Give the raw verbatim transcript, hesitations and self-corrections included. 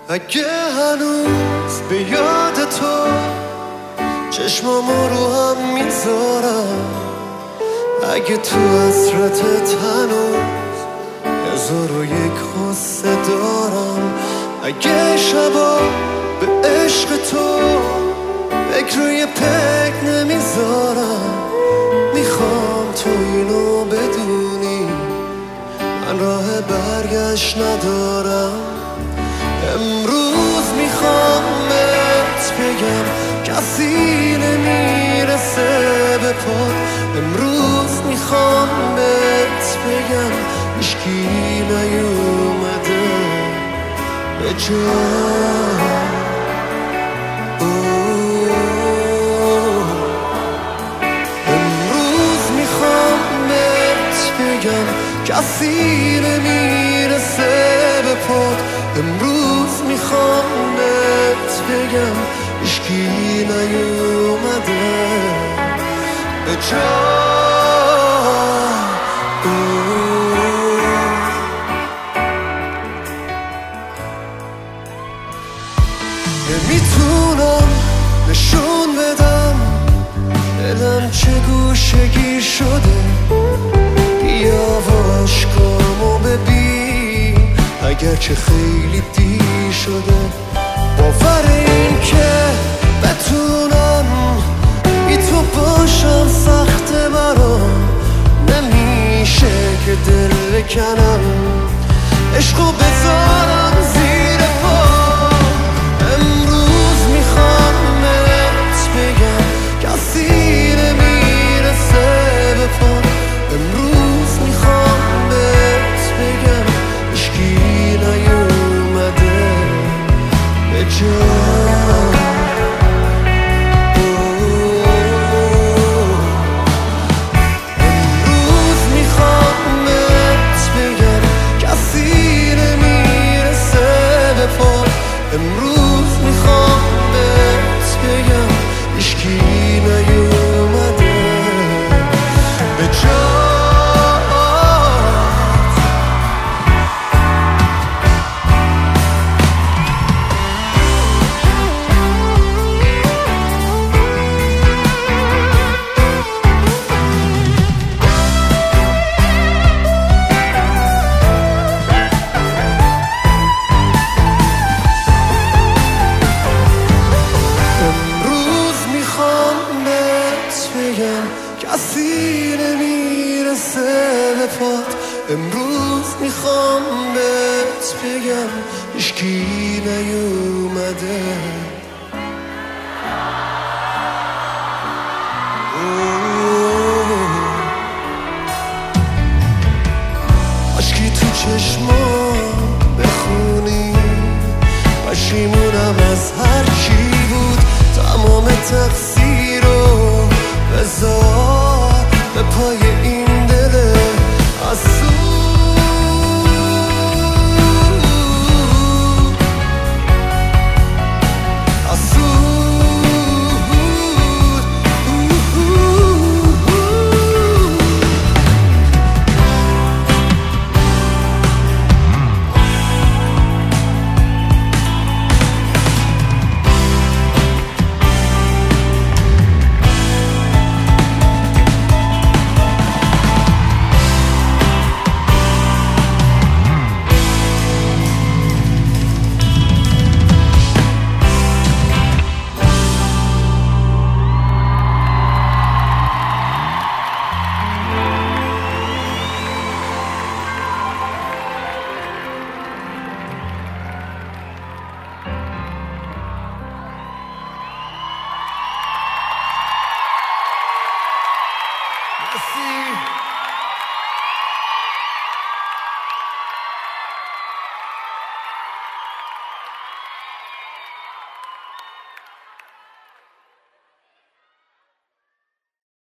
اگه هنوز به یاد تو چشمامو رو هم میذارم، اگه تو حسرتت هنوز هزار و یک قصه دارم، اگه شبا به عشق تو فکر روی پک نمیذارم، میخوام تو اینو بدونی من راه برگشت ندارم. امروز میخوام بهت بگم کسی نمیرسه به پات، امروز میخوام بهت بگم هیچکی نیومده به جا. کسی نمیرسه به پات، امروز میخوام بهت بگم هیچکی نیومده به جا. نمیتونم نشون بدم دلم چه گوشگیر شده، بیا و عشقامو ببین اگرچه خیلی دیر شده. باور این که بتونم بی تو باشم سخته برام، نمیشه که دل بکنم عشقو بذارم زیر پا. امروز میخوام بهت بگم کسی نمیرسه به پا، امروز میخوام بهت بگم هیچکی نیومده به جا. امروز میخوام بهت بگم کسی نمیرسه به پا، امروز میخوام بهت بگم هیچکی نیومده به جا. کسی نمیرسه به پات، امروز میخوام بهت بگم هیچکی نیومده. عشقی تو چشمام بخونی، پشیمونم از هر چی بود، تمام تقصیر رو بذار به پای این دل حسود. Merci.